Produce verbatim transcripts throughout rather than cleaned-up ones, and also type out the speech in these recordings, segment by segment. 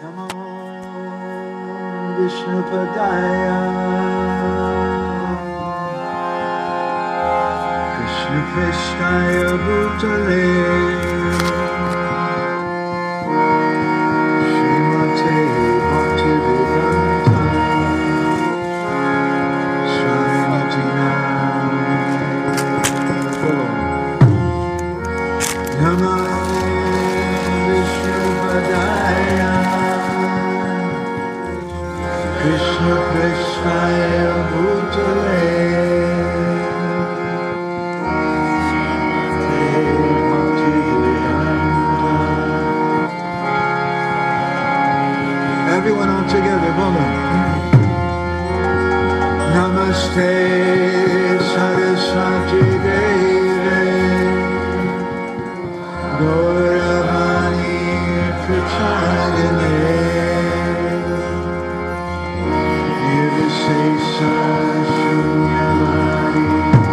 Namo Vishnupadaya Krishna Krishnaya Bhutale Srimate Bhaktivedanta Swamiti Namo Vishnupadaya Krishna Krishnaya Bhutale Everyone all together, Bolo. Namaste Saraswati Deve Gauravani Prachadane Nirvisesa Shunyavadi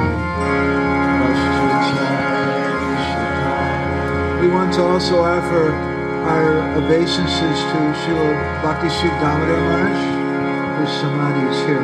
We want to also offer our obeisances to Srila Bhakti Sri Damodar Maharaj, whose samadhi is here.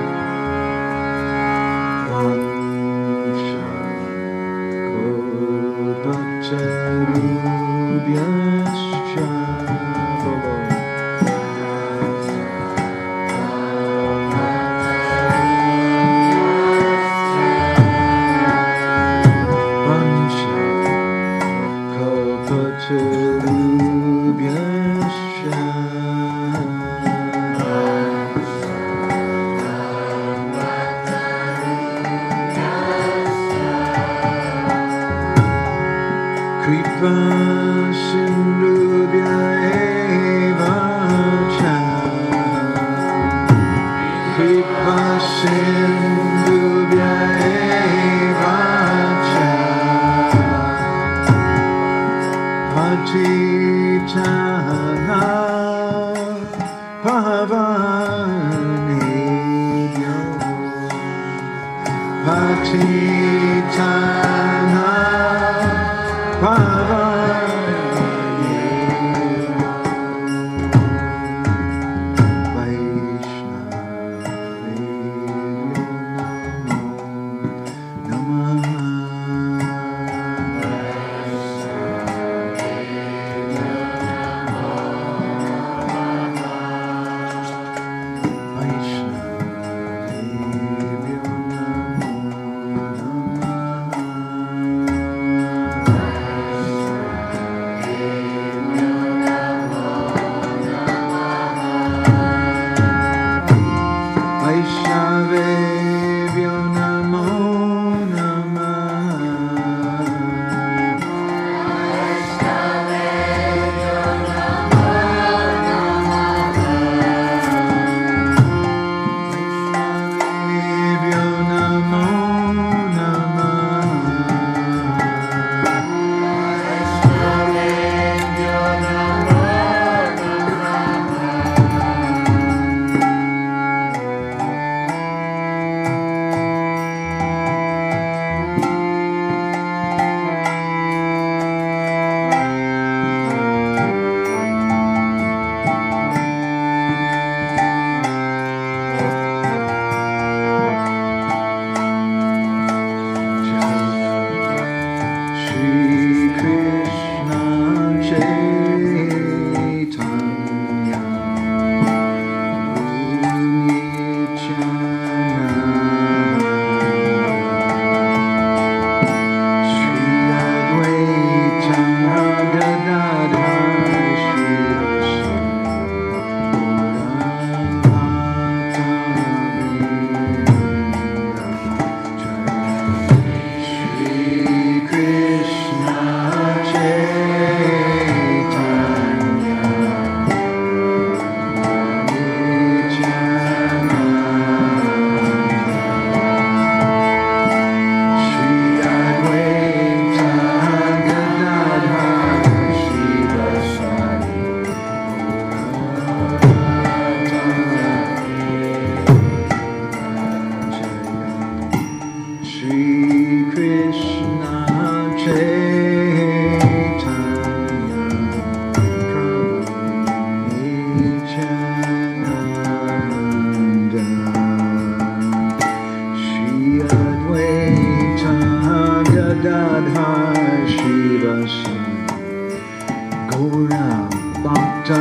Bhakta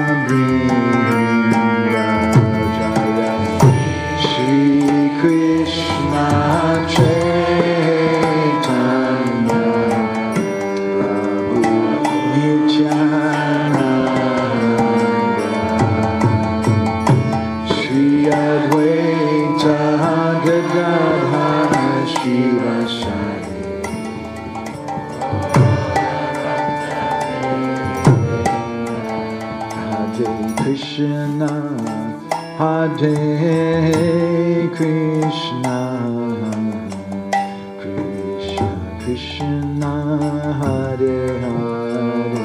Vrinda Jaya Shri Krishna Chaitanya Prabhu Nityananda Shri Advaita Gadadhara Shivasari Krishna, Hare Krishna, Krishna Krishna, Hare Hare,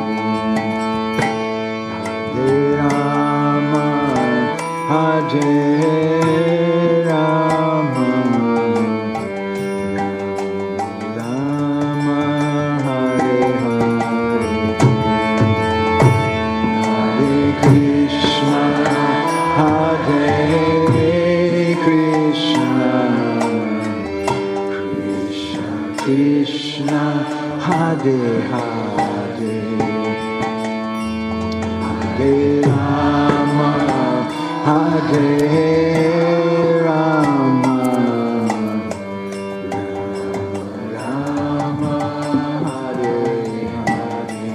Hare Rama, Hare Rama, Rama Hare Hare, Hare Krishna, Hare Krishna, Krishna Krishna, Hare Hare, Hare Rama, Hare Rama, Rama Hare Hare,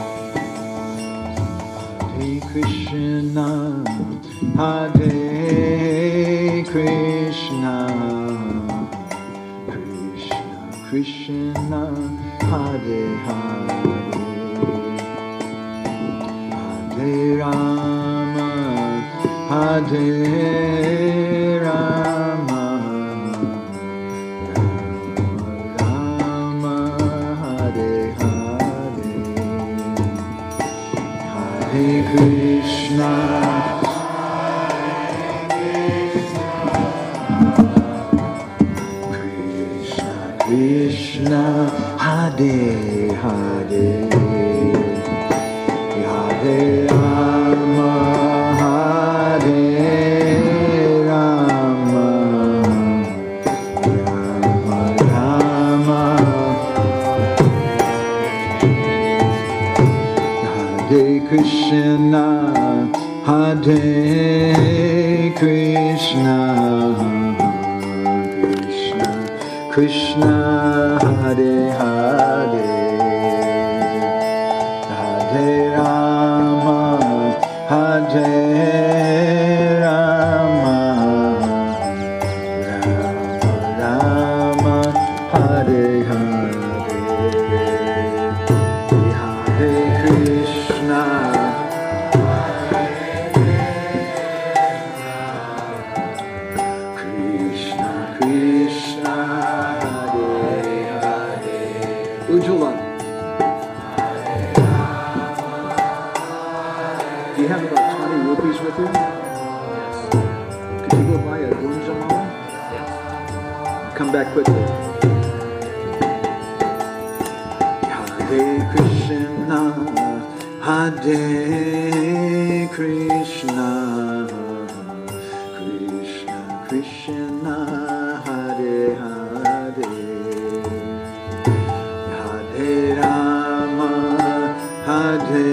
Hare Krishna, Hare Krishna, Krishna Krishna, Hare Hare, Hare Rama, Hare Rama, Rama Hare Hare, Hare Krishna, Krishna, Hare Hare, Hare Rama, Hare Rama, Rama Rama, Hare Krishna, Hare Krishna, Krishna Hare Hare, Hare Rama, Hare Rama, Rama Rama, Hare Hare, Hare Krishna, Krishna Krishna, Ujjwala, do you have about twenty rupees with you? Yes. Could you go buy a gunjamala? Yes. Come back quickly. Hare Krishna, Hare Krishna, Krishna Krishna, Hare Hare, Hare Rama, Hare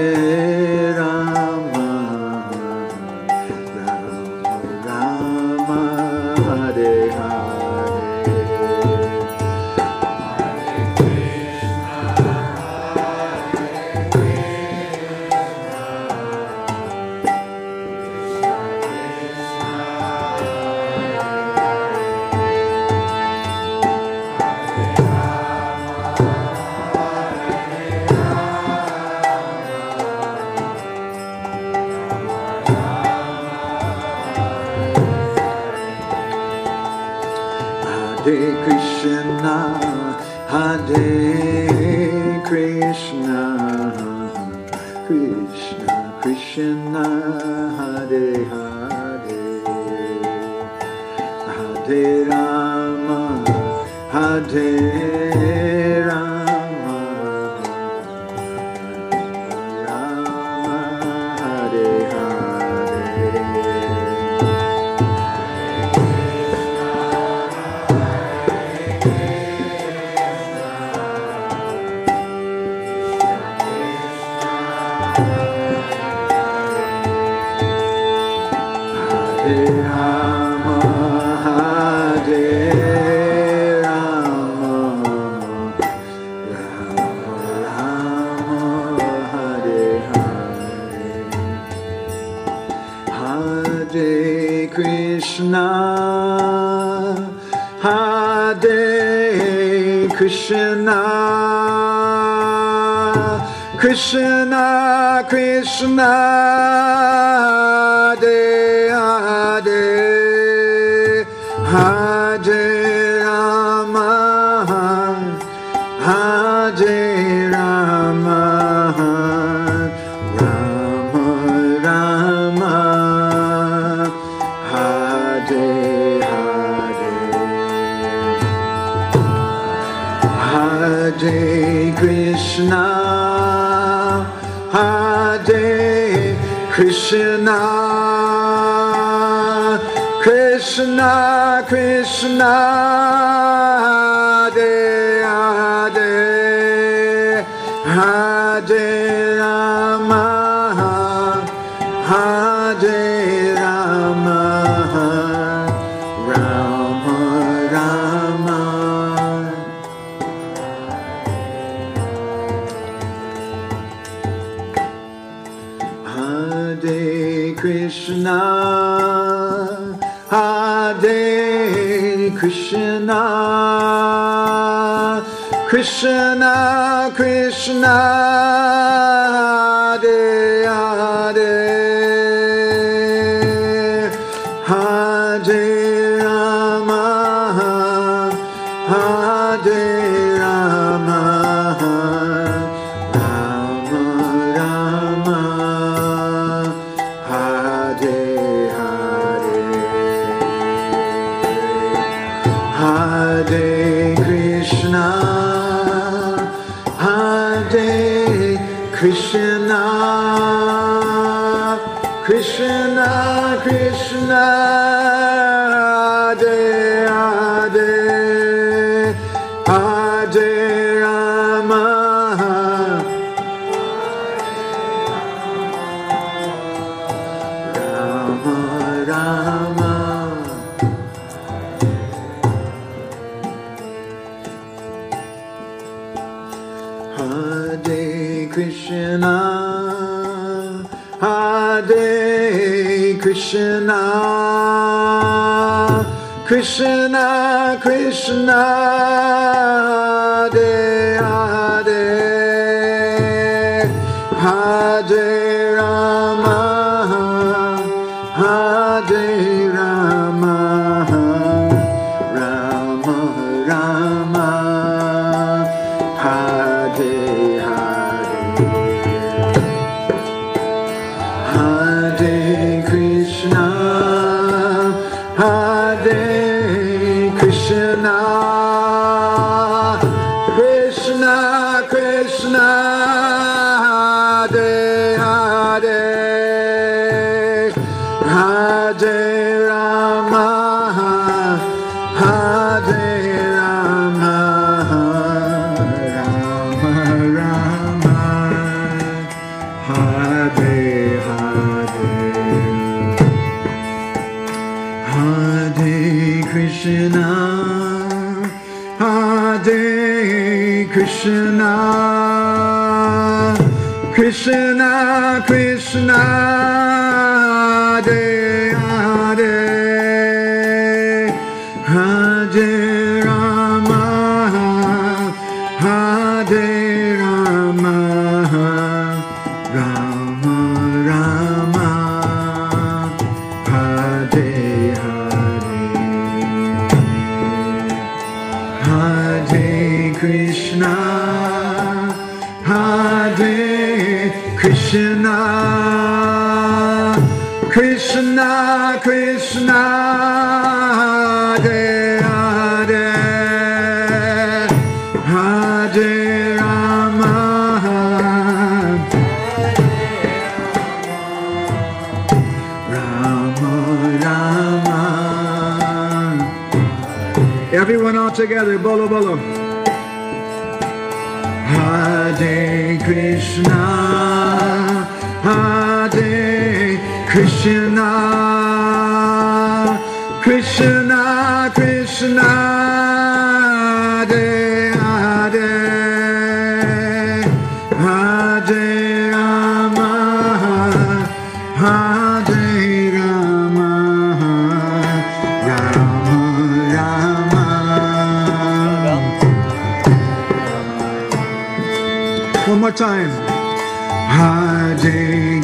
Rama, Rama Rama, Hare Hare, Hare Krishna, Hare Krishna, Krishna Krishna, Hare Hare, Hare Rama, Hare Rama, Rama Hare Hare, Krishna, Hare Krishna, Krishna Krishna, Hare Hare, Hare Rama, Hare Rama, Rama Rama, Hare Hare, Hare Krishna, Hare Krishna, Krishna Krishna, Hare Hare, Hare Rama, Hare Rama, Rama Rama, Hare Krishna, Hare Krishna, Krishna Krishna, Hare Hare, Hare Rama, Hare Rama, Rama Rama, Hare Hare, Hare Krishna, Hare Krishna, Krishna Krishna, Hare Hare, Hare Rama, Rama Rama, Hare Krishna, Hare Krishna, Krishna Krishna, Hare Hare, Hare Rama, Hare Rama, Rama Rama, Hare Hare, Hare Krishna, Hare Krishna, Krishna Krishna, Hare Hare, Hare Rama, Hare Rama, Rama Rama, Hare Hare, Hare Krishna, Hare Krishna, Krishna Krishna, Hare Hare, Hare Rama, Hare Rama, Rama Rama, Hare Hare, Hare Krishna, Hare Krishna, Krishna Krishna, Hare Hare, Hare Rama, Rama Rama. Everyone all together, bolo bolo. Hare Krishna, Hare Krishna, Krishna Krishna, Hare Hare, Hare Rama, Hare Rama,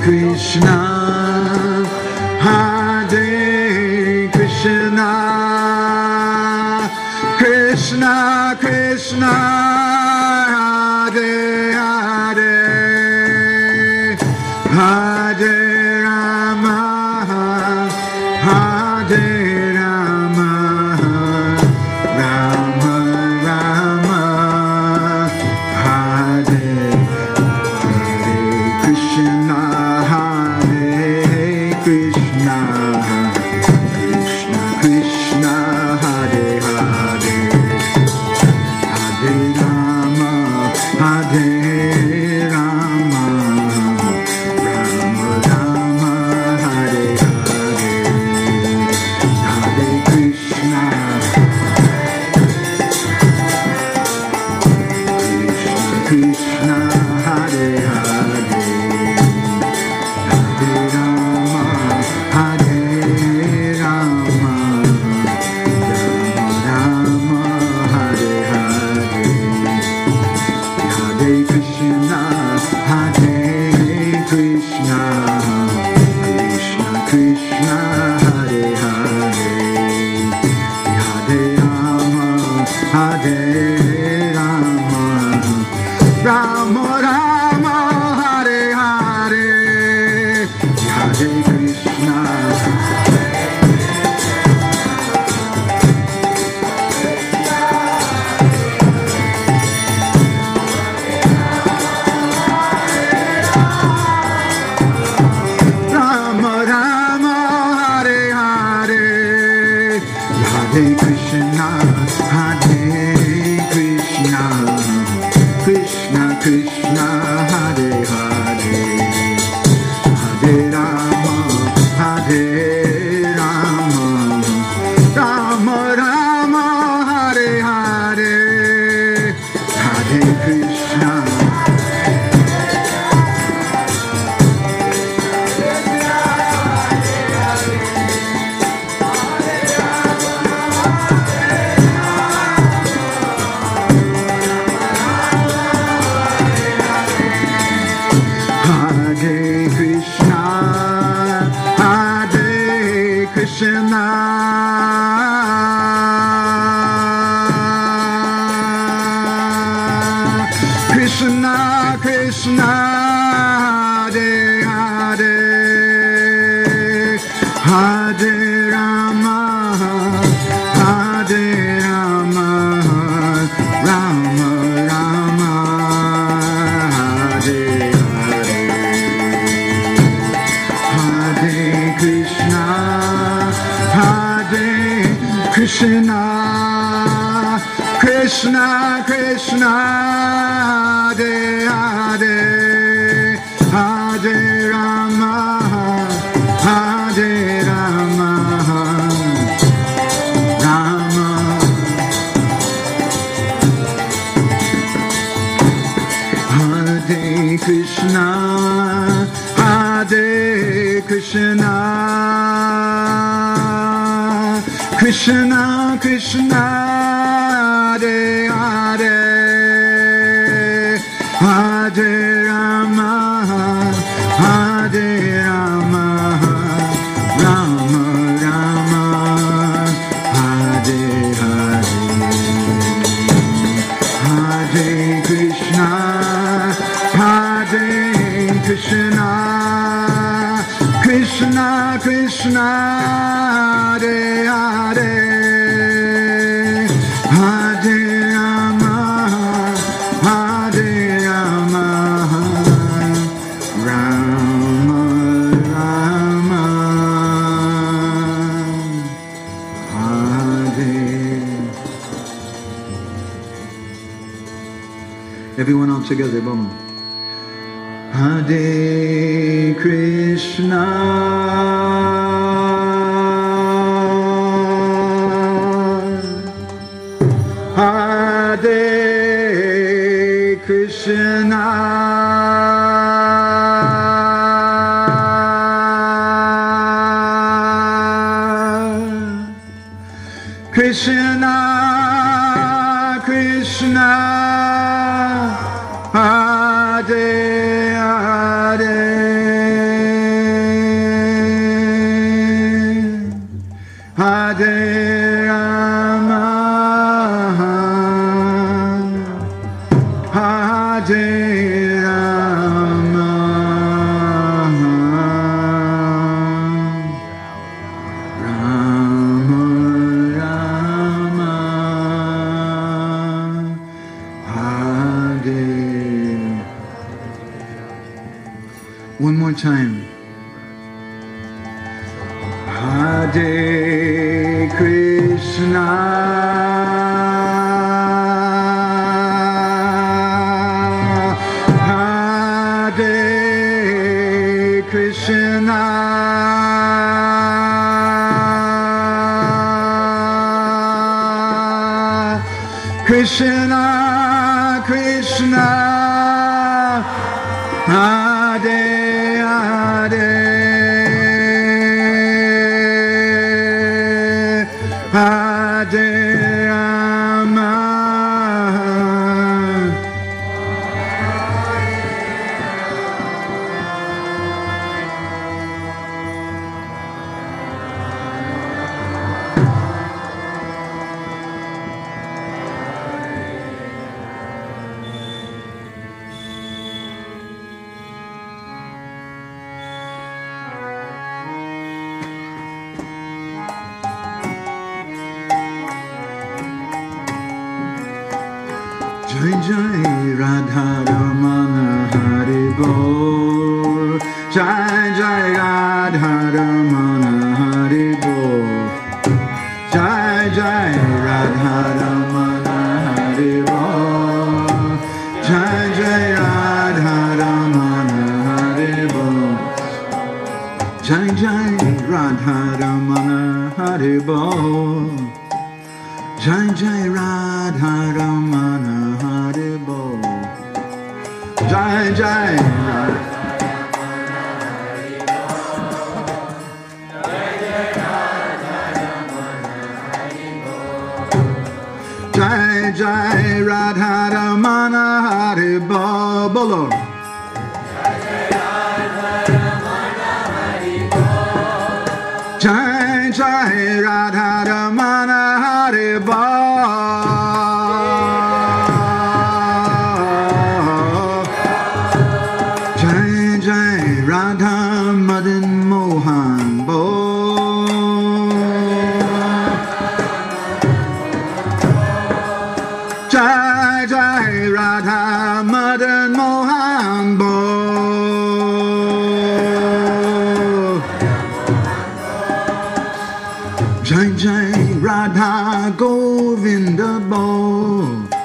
Krishna, Hare Krishna, Krishna Krishna, Hare Hare, Hare Rama, Hare Rama, Rama Rama, Hare Hare Krishna, Hare Krishna, Krishna Krishna, Hare Hare, Hare Rama, Hare Rama, Rama Rama, Hare Hare, Hare Krishna, Krishna Krishna, Hare Hare, Hare Rama, Hare Rama, Rama Rama, Hare Hare, Hare Krishna, Hare Krishna, Krishna Krishna, Hare Hare, Hare Rama, Hare Rama, Rama Rama, Hare Hare, Hare Krishna, Rama Rama, Hare Hare, Hare Krishna, Hare Krishna, Krishna Krishna, Hare Hare, Hare Rama, Hare Rama, Rama Rama, Hare Hare, Hare Krishna, Hare Krishna, Hare Krishna, Krishna Krishna, Hare Hare, Hare Rama, Hare Rama, Rama Rama, Hare Hare, Hare Krishna, Hare Krishna, Krishna Krishna, Hare Hare, Hare Rama, Hare Rama, Rama, Hare Krishna, Hare Krishna, Krishna Krishna, Hare Hare, Hare Rama, Hare Rama, Rama Rama, Hare Hare, Hare Krishna, Hare Krishna, Krishna Krishna, Hare Hare, Hare Rama, Hare Rama, Rama Rama, Hare. Everyone all together, vamos. Hare Krishna, Hare Krishna, Krishna Krishna, Hare Hare, One more time. Hare Krishna, Hare Krishna, Krishna, Krishna, Hare Hare, Hare Rama, Jai Jai Radha Ramana Hari Bol, Jai Jai Radha Ramana Hari Bol, Jai Jai Radha Ramana Hari Bol, Jai Jai Radha Ramana Hari Bol, Jai Jai Radha Ramana Hari Bol, Jai Jai Radha Ramana Hari Bol, Jai Jai Radha Jai Jai Radha Ramana Hari Bol, Bolo. Jai Jai Radha Ramana Hari Bol, Jai Jai Radha Madan Mohan Bol, Jai Jai Radha Madan Mohan Bol, Jai Jai Radha Govinda Bol,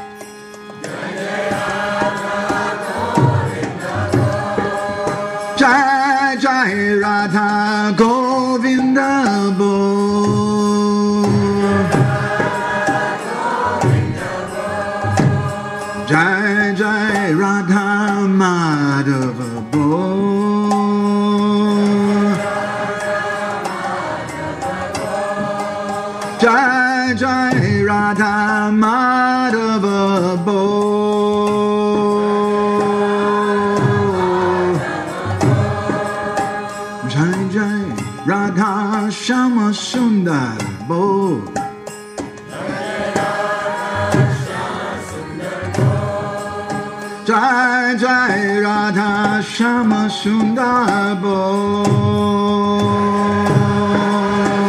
Jai Jai Radha Govinda Bol, Jai Jai Radha Madhava Bol, Jai Jai Radha Madhava Bol, Jai Jai Radha Shama Sundar Bol, Jai Jai Radha Shama Sundar Bol,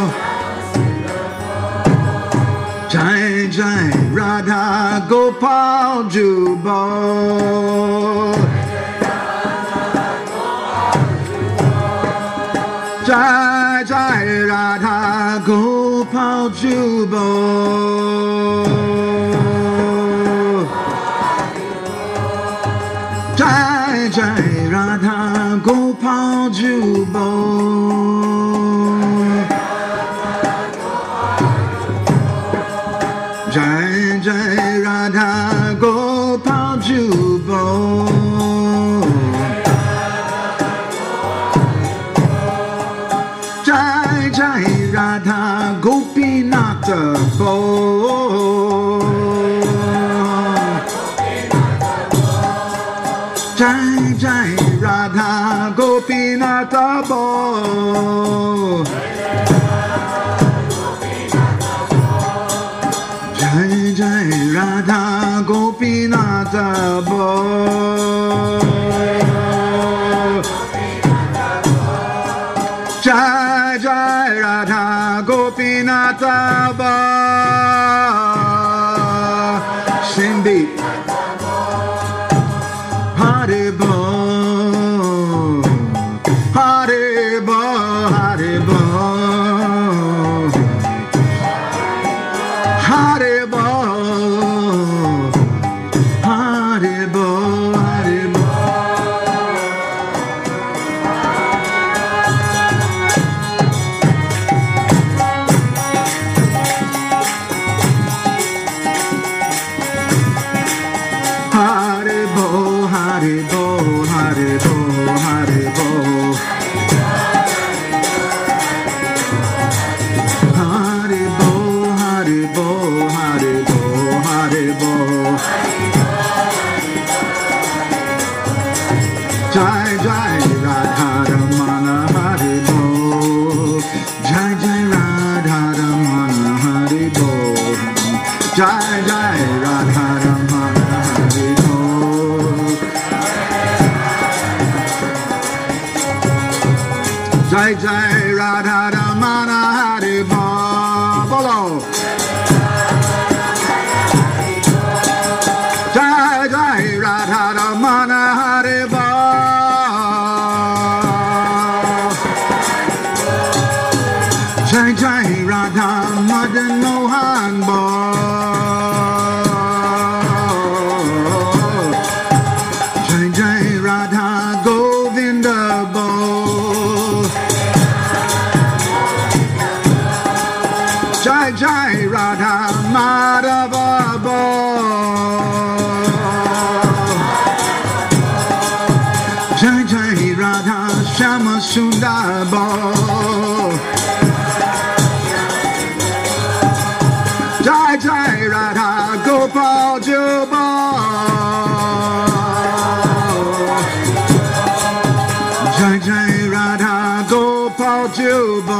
Jai Jai Radha Gopal Jubal, Jai Jai Radha Gopal Jubal, Jai Jai Radha Gopal Jubal, Jai Jai Radha Gopal Jubal, Jai Jai Radha Gopinatha Bol, Jai Jai Radha Gopinatha Bol, Gopinatha Bo. Jai Jai Radha Gopinatha Bo. Same beat. Hare Bo. Hare Bo. Hare Bo. Hare Bo. Hare Bo. Hare Bo. Hare Bo, Hare Bo, Hare Bo, Hare Bo. Hare Bo, Hare Bo, Hare Bo, Hare Bo. Jai Jai Radha Ramana Hare Bo. Jai Jai Radha Ramana Hare Bo. Jai Jai Radha Ramana Hare Bo. Jai Jai Radha Ramana Hare Bo. Bolo. Jai Jai Radha Ramana Hare Bo. Jai Jai Radha Madan Mohan Bo. Jai Jai Radha Govinda Bo. Jai Jai Radha Madhava Bo. Jai Jai Radha Shama Sundar Bo. Jai Jai Radha Gopal Juba. Jai Jai Radha Gopal Juba.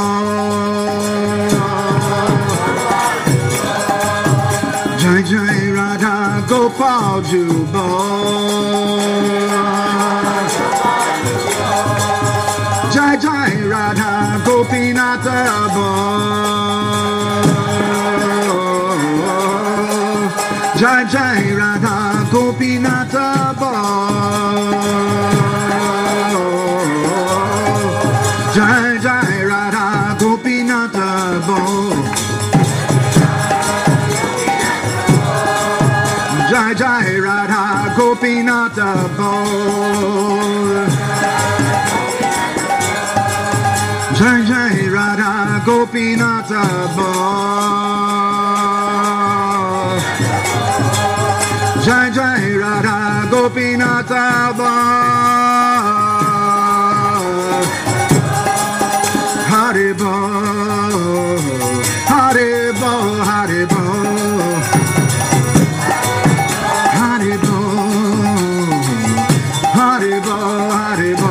Jai Jai Radha Gopal Juba. Jai Jai Radha Gopinatha Bo. Jai Jai Radha Gopinatha Bo. Jai Jai Radha Gopinatha Bo. Jai Jai Radha Gopinatha Bo. Jai Jai Radha Gopinatha Bo. Jai Jai Radha Gopinatha Bo. Hare Bo. Hare Bo. Hare Bo. Hare Bo. Hare Bo. Hare Bo.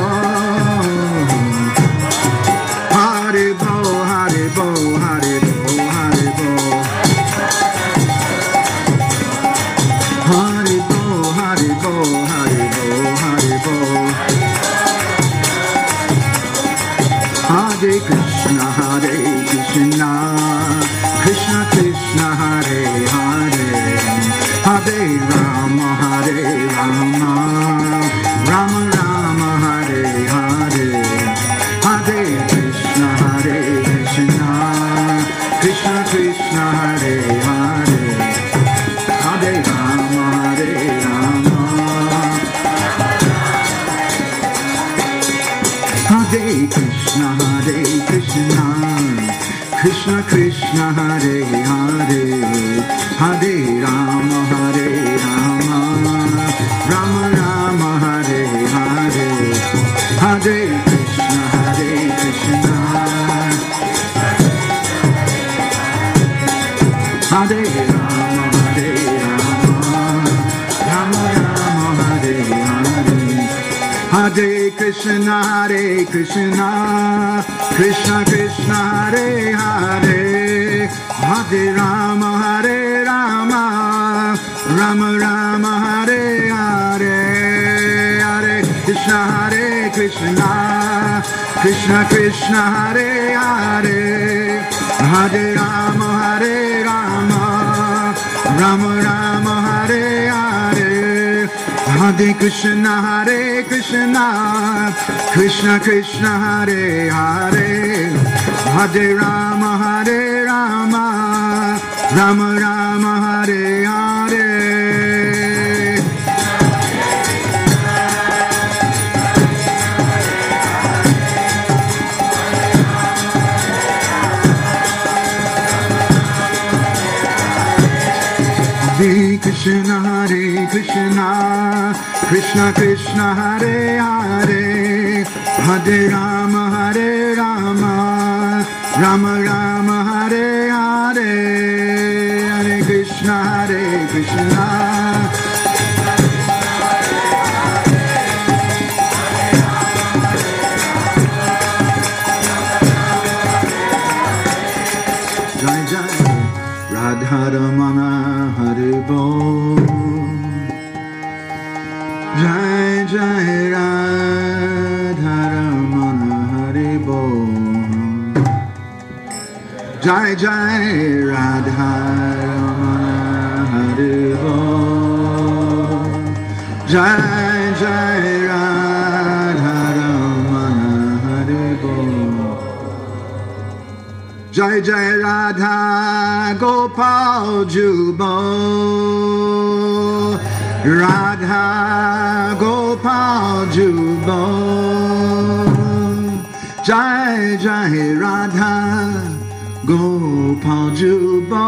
Hare Bo. Hare Bo. Hare Bo. Hare Bo. Hare Bo, Hare Bo, Hare Bo, Hare Bo. Hare Krishna, Hare Krishna, Krishna Krishna, Hare Hare, Hare Rama, Hare Rama, Rama Rama, Hare Hare, Hare Krishna, Hare Krishna, Krishna Krishna, Hare Hare, Hare Rama, Hare Rama, Hare Krishna, Hare Krishna, Krishna Krishna, Hare Hare, Hare Rama, Hare Rama, Rama Rama, Hare Hare, Hare Krishna, Hare Krishna, Hare Rama, Hare Rama, Rama Rama, Hare Hare, Hare Krishna, Hare Krishna, Krishna Krishna, Hare Hare, Hare Rama, Hare Rama, Rama Rama, Hare Krishna, Krishna Krishna Hare Hare, Hare Rama Hare Rama, Rama Rama Hare Hare, Hare Krishna Hare Krishna, Krishna Krishna Hare Hare, Hare Rama Hare Rama, Rama Rama Hare Hare. Hare Krishna, Hare Krishna, Krishna Krishna, Hare Hare, Hare Rama, Hare Rama, Rama Rama, Hare Hare, Hare Krishna, Hare Krishna. Jai Jai Radharamana Haribo, Jai Jai Radharamana Haribo, Jai Jai Radharamana Haribo, Jai Jai Radharamana Haribo, Jai Jai Radha Gopal Jubo, Radha Gopal Jubo, Jai Jai Radha Gopal Jubo,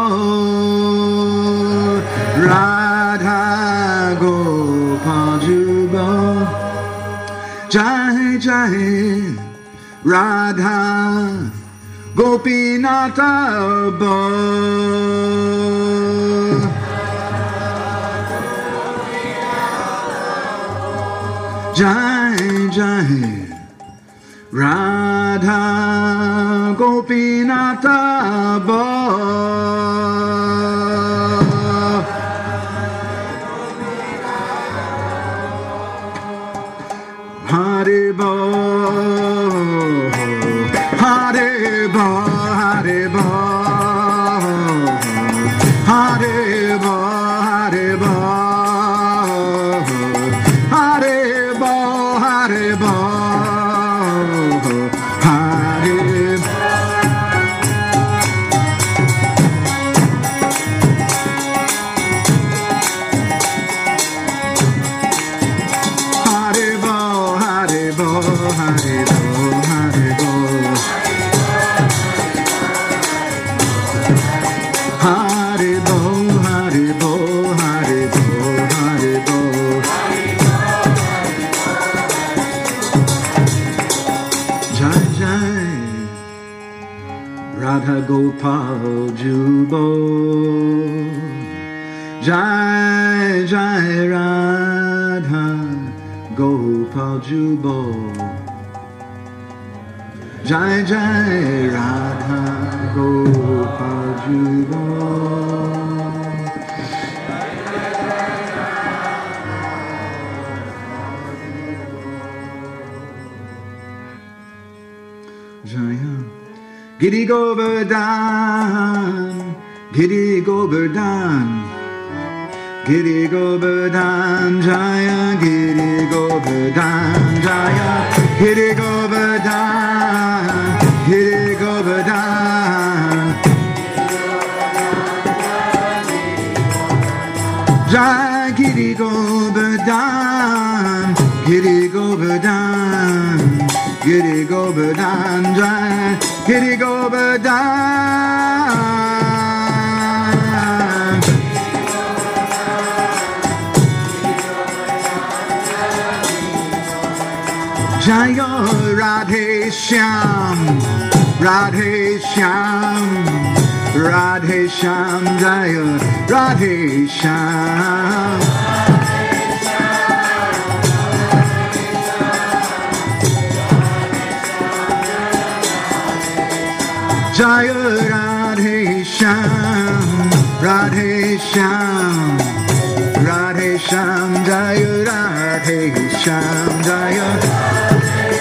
Radha Gopal Jubo, Jai Jai Radha Gopinatha Bo, Jai Jai Radha Gopinatha Bo, Haribo, Haribo, Haribo, Haribo, Haribo, Haribo, Haribo, Haribo. Radha Gopal Jubo, Jai Jai Radha Gopal Jubo, Jai Jai Radha Gopal Jubo. Jaya Giri Govardhan, Giri Govardhan, Giri Govardhan, Jaya Giri Govardhan, Jaya Giri Govardhan, Giri Govardhan, Jaya Giri Govardhan, Giri Govardhan, Giri Govardhan, Jaya Giri Govardhan, Jaya Radhe Shyam, Radhe Shyam, Radhe Shyam, Jaya Radhe Shyam, Jaya Radhe Shyam, Radhe Shyam, Radhe Shyam, Jaya Radhe Shyam, Jaya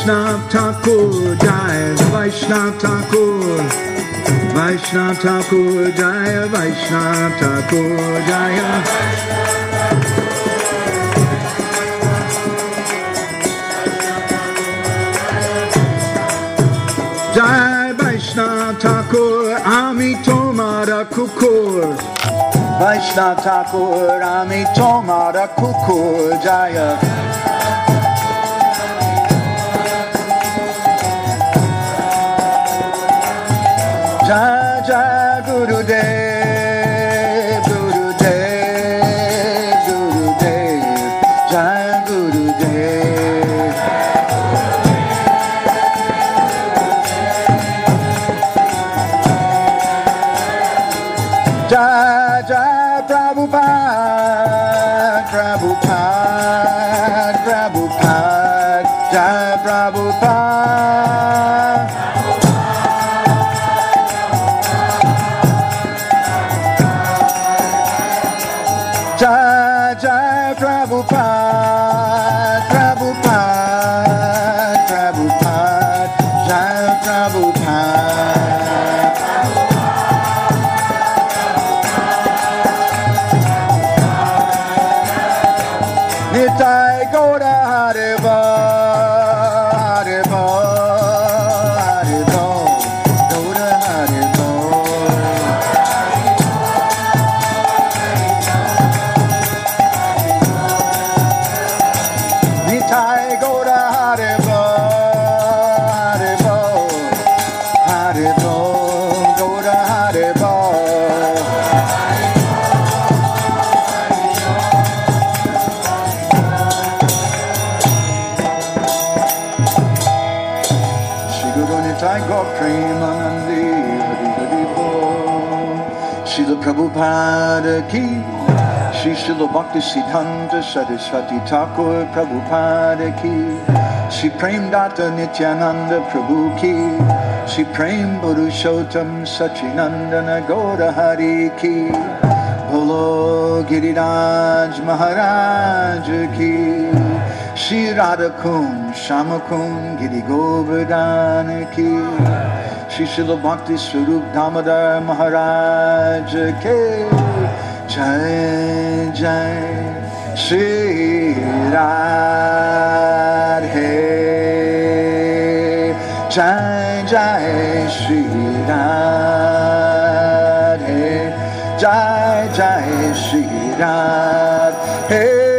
Vaishnav Thakur Jai, Vaishnav Thakur, Vaishnav Thakur Jai, Vaishnav Thakur Jai. Jai Vaishnav Thakur, Ami Tomara Kukur. Vaishnav Thakur, Ami Tomara Kukur Jaya. Jai Jai Gurudev, Gurudev, Gurudev, Jai Gurudev. Jai Jai Prabhupada, Prabhupada, Prabhupada, Jai Prabhupada. Jai Jai Prabhupada, Prabhupada, Prabhupada, Jai Prabhupada. Nitai Gaura Haribo, Haribo, Haribo, Gaura Haribo. Nitai Gaura Haribo, Haribo, Haribo, Gaura Haribo. Premanandi Hari Hari Bo. Srila Prabhupada ki, Shri Srila Bhakti Siddhanta Saraswati Thakur Prabhupada ki, Shri Prem Data Nityananda Prabhu ki, Shri Prem Purushottam Sachinandana Gaura Hari ki, Bolo Giriraj Maharaj ki, Shri Radhakum Shamakum Giri Govardhan ki, Shri Srila Bhakti Swarup Damodar Maharaj ki, Jai Jai Shri Radhe, Jai Jai Shri Radhe, Jai Jai Shri Radhe.